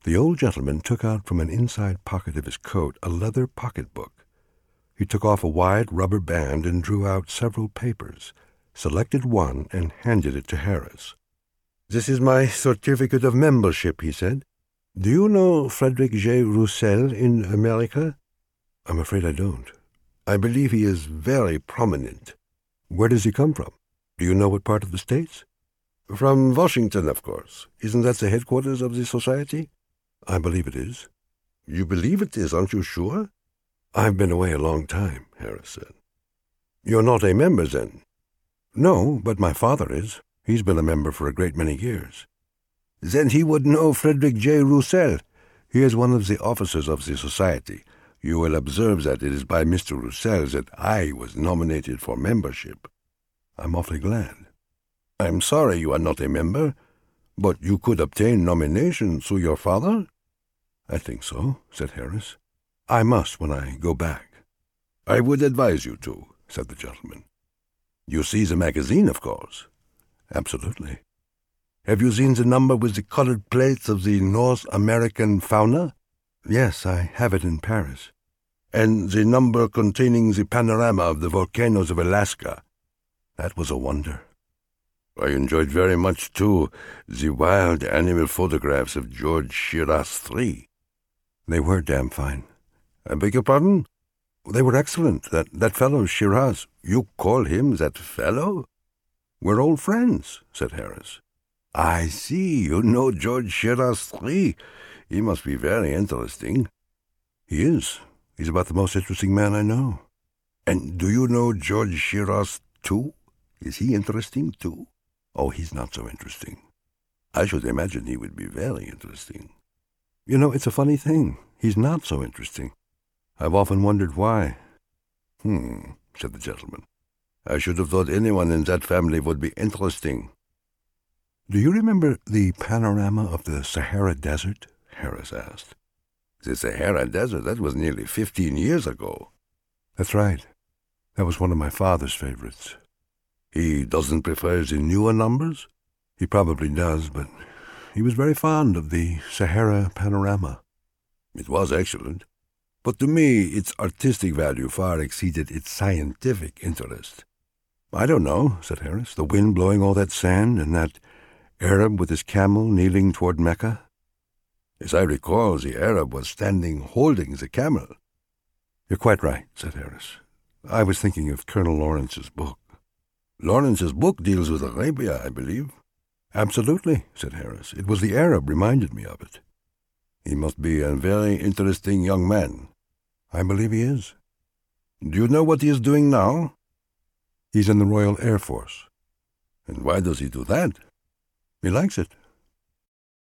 The old gentleman took out from an inside pocket of his coat a leather pocketbook. He took off a wide rubber band and drew out several papers, selected one, and handed it to Harris. "This is my certificate of membership," he said. "Do you know Frederick J. Roussel in America?" "I'm afraid I don't." "I believe he is very prominent." "Where does he come from? Do you know what part of the States?" "From Washington, of course. Isn't that the headquarters of the society?" "I believe it is." "You believe it is, aren't you sure?" "I've been away a long time," Harris said. "You're not a member, then?" "No, but my father is. He's been a member for a great many years." "Then he would know Frederick J. Roussel. He is one of the officers of the society. You will observe that it is by Mr. Roussel that I was nominated for membership." "I'm awfully glad." "I'm sorry you are not a member, but you could obtain nomination through your father?" "I think so," said Harris. "I must when I go back." "I would advise you to," said the gentleman. "You see the magazine, of course?" "Absolutely." "Have you seen the number with the colored plates of the North American fauna?" "Yes, I have it in Paris." "And the number containing the panorama of the volcanoes of Alaska?" "That was a wonder." "I enjoyed very much, too, the wild animal photographs of George Shiras III. "They were damn fine." "I beg your pardon?" "They were excellent. That fellow Shiraz." "You call him that fellow?" "We're old friends," said Harris. "I see. You know George Shiras III. He must be very interesting." "He is. He's about the most interesting man I know." "And do you know George Shiras II? Is he interesting, too?" "Oh, he's not so interesting." "I should imagine he would be very interesting." "You know, it's a funny thing. He's not so interesting. I've often wondered why." Said the gentleman. "I should have thought anyone in that family would be interesting." "Do you remember the panorama of the Sahara Desert?" Harris asked. "The Sahara Desert? That was nearly 15 years ago." "That's right. That was one of my father's favorites." "He doesn't prefer the newer numbers?" "He probably does, but he was very fond of the Sahara panorama." "It was excellent. But to me its artistic value far exceeded its scientific interest." "I don't know," said Harris. "The wind blowing all that sand, and that Arab with his camel kneeling toward Mecca." "As I recall, the Arab was standing holding the camel." "You're quite right," said Harris. "I was thinking of Colonel Lawrence's book." "Lawrence's book deals with Arabia, I believe." "Absolutely," said Harris. "It was the Arab reminded me of it." "He must be a very interesting young man." "I believe he is." "Do you know what he is doing now?" "He's in the Royal Air Force." "And why does he do that?" "He likes it.